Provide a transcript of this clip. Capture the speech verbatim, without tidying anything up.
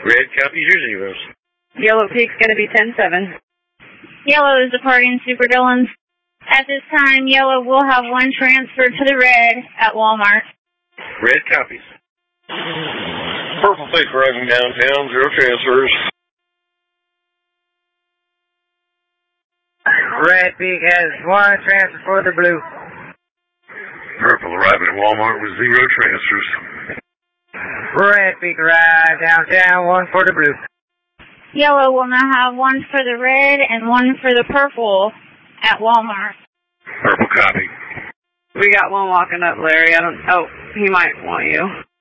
Red copies your zeros. Yellow Peak's going to be ten seven. Yellow is departing Super Dillons. At this time, Yellow will have one transfer to the red at Walmart. Red copies. Purple Peak arriving downtown, zero transfers. Red Peak has one transfer for the blue. Purple arriving at Walmart with zero transfers. Red Peak arrived downtown, one for the blue. Yellow will now have one for the red and one for the purple at Walmart. Purple copy. We got one walking up, Larry. I don't. Oh, he might want you.